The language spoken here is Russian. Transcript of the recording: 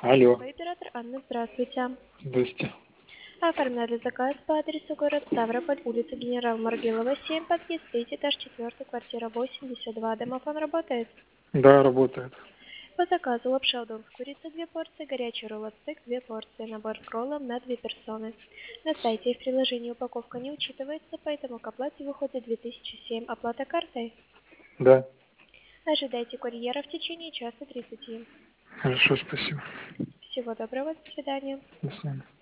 Алло. Оператор Анна, здравствуйте. Здрасте. Оформляли заказ по адресу город Ставрополь, улица Генерал Маргилова, 7, подъезд 3, этаж 4, квартира 82. Домофон работает? Да, работает. По заказу лапша удон с курицей 2 порции, горячий ролл стейк 2 порции, набор с роллом на 2 персоны. На сайте и в приложении упаковка не учитывается, поэтому к оплате выходит 2007. Оплата картой? Да. Ожидайте курьера в течение часа 30. Хорошо, спасибо. Всего доброго, до свидания. До свидания.